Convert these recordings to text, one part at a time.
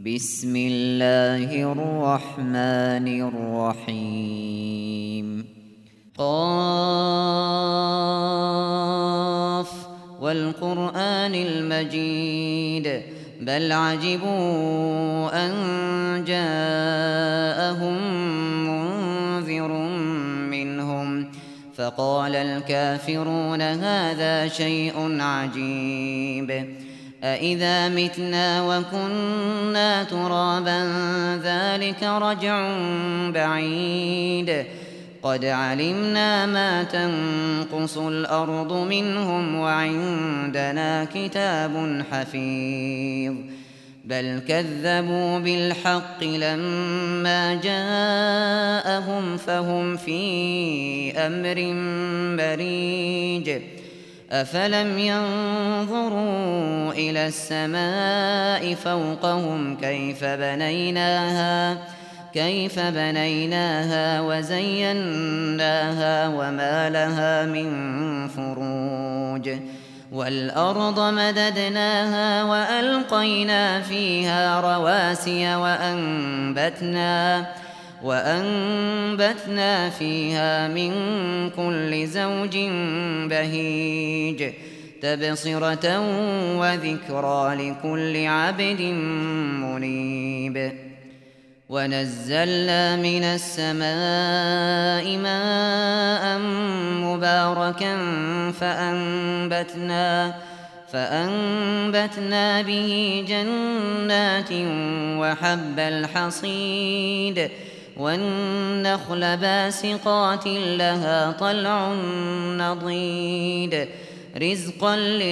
بسم الله الرحمن الرحيم قاف والقرآن المجيد بل عجبوا أن جاءهم منذر منهم فقال الكافرون هذا شيء عجيب أإذا متنا وكنا ترابا ذلك رجع بعيد قد علمنا ما تنقص الأرض منهم وعندنا كتاب حفيظ بل كذبوا بالحق لما جاءهم فهم في أمر مريج أفلم ينظروا إلى السماء فوقهم كيف بنيناها وزيناها وما لها من فروج والأرض مددناها وألقينا فيها رواسي وأنبتنا فيها من كل زوج بهيج تبصرة وذكرى لكل عبد منيب ونزلنا من السماء ماء مباركا فأنبتنا به جنات وحب الحصيد والنخل باسقات لها طلع نضيد رزقا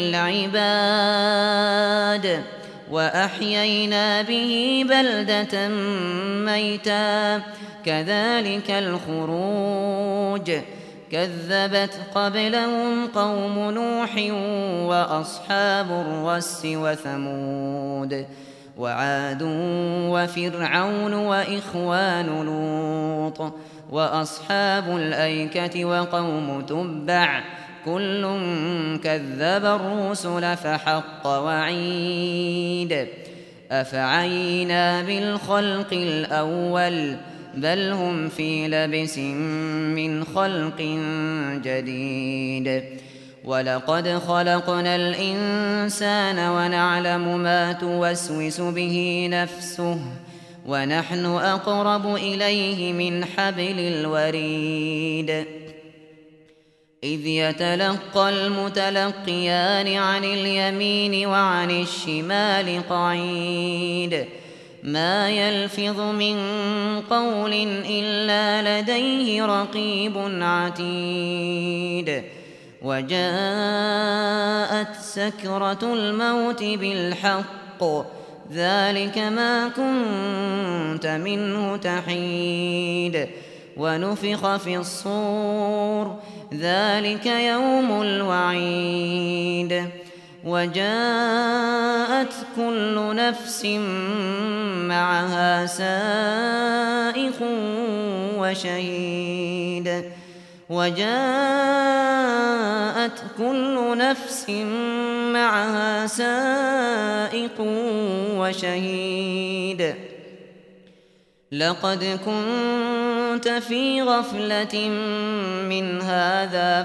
للعباد وأحيينا به بلدة ميتا كذلك الخروج كذبت قبلهم قوم نوح وأصحاب الرس وثمود وعاد وفرعون وإخوان لوط وأصحاب الأيكة وقوم تبع كل كذب الرسل فحق وعيد أفعينا بالخلق الأول بل هم في لبس من خلق جديد ولقد خلقنا الإنسان ونعلم ما توسوس به نفسه ونحن أقرب إليه من حبل الوريد إذ يتلقى المتلقيان عن اليمين وعن الشمال قعيد ما يلفظ من قول إلا لديه رقيب عتيد وجاءت سكرة الموت بالحق ذلك ما كنت منه تحيد ونفخ في الصور ذلك يوم الوعيد وجاءت كل نفس معها سائق وشهيد لقد كنت في غفلة من هذا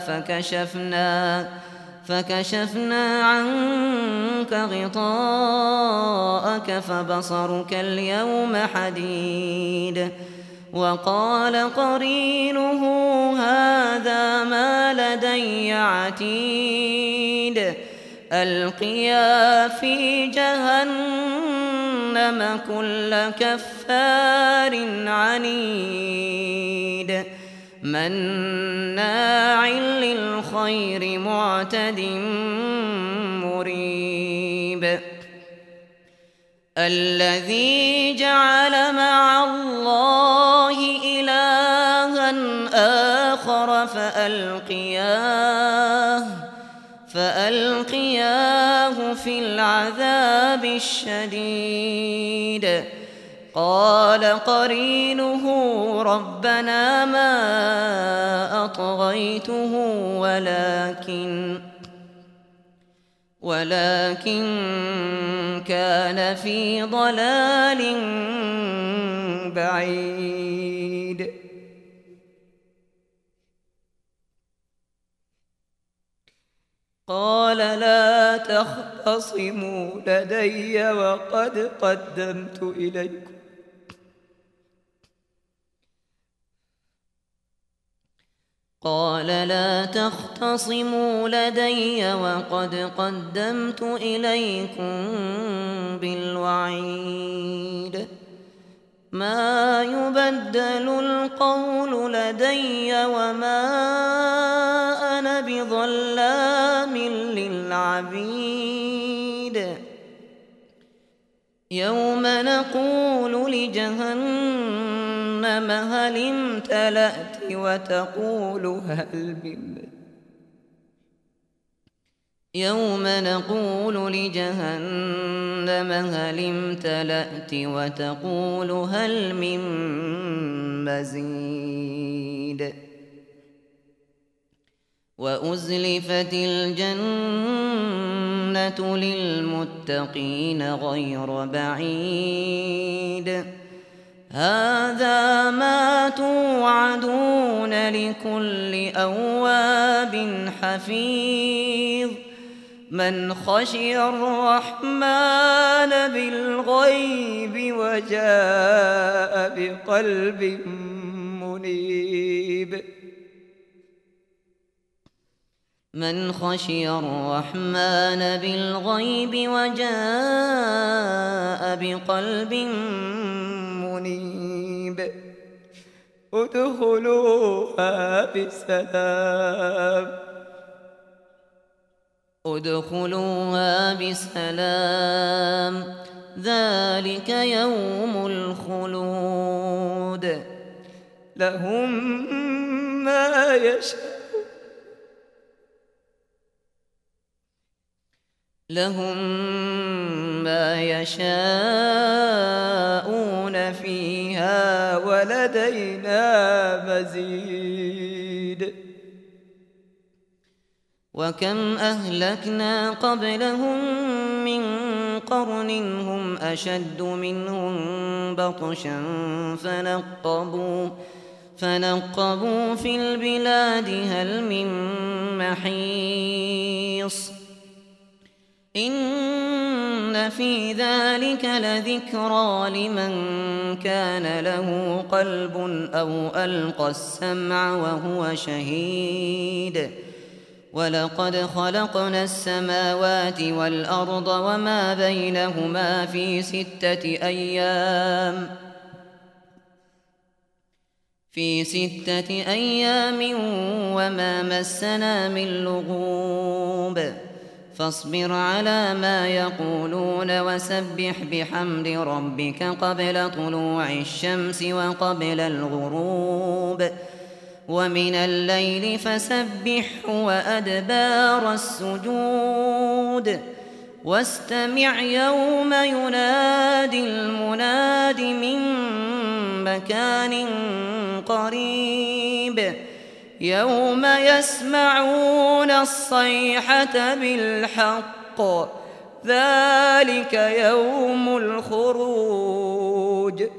فكشفنا عنك غطاءك فبصرك اليوم حديد وقال قرينه هذا ما لدي عتيد ألقيا في جهنم كل كفار عنيد مناع للخير معتد مريب الذي جعل مع الله إلها آخر فألقياه في العذاب الشديد قال قرينه ربنا ما أطغيته ولكن كان في ضلال بعيد. قال لا تختصموا لدي وقد قدمت إليكم قال لا تختصموا لدي وقد قدمت إليكم بالوعيد ما يبدل القول لدي وما أنا بظلام للعبيد يوم نقول لجهنم هل امتلأت وتقول هل من مزيد وأزلفت الجنة للمتقين غير بعيد هذا ما توعدون لكل أواب حفيظ من خشي الرحمن بالغيب وجاء بقلب منيب من خشي الرحمن بالغيب وجاء بقلب منيب ادخلوها بسلام ذلك يوم الخلود لهم ما يشاءون فيها ولدينا مزيد وكم أهلكنا قبلهم من قرن هم أشد منهم بطشا فنقبوا في البلاد هل من محيص إن في ذلك لذكرى لمن كان له قلب أو ألقى السمع وهو شهيد ولقد خلقنا السماوات والأرض وما بينهما في 6 أيام وما مسنا من لغوب فاصبر على ما يقولون وسبح بحمد ربك قبل طلوع الشمس وقبل الغروب ومن الليل فسبحه وأدبار السجود واستمع يوم ينادي المناد من مكان قريب يوم يسمعون الصيحة بالحق ذلك يوم الخروج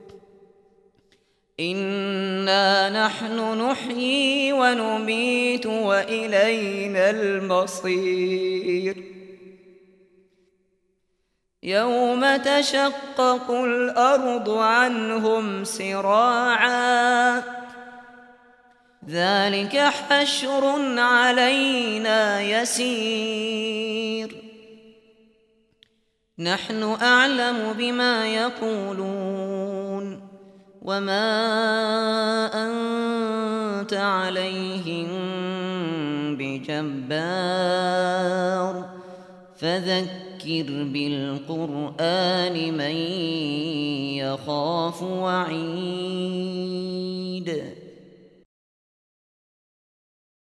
إنا نحن نحيي ونميت وإلينا المصير يوم تشقق الأرض عنهم سراعا ذلك حشر علينا يسير نحن أعلم بما يقولون وما أنت عليهم بجبار فذكر بالقرآن من يخاف وعيد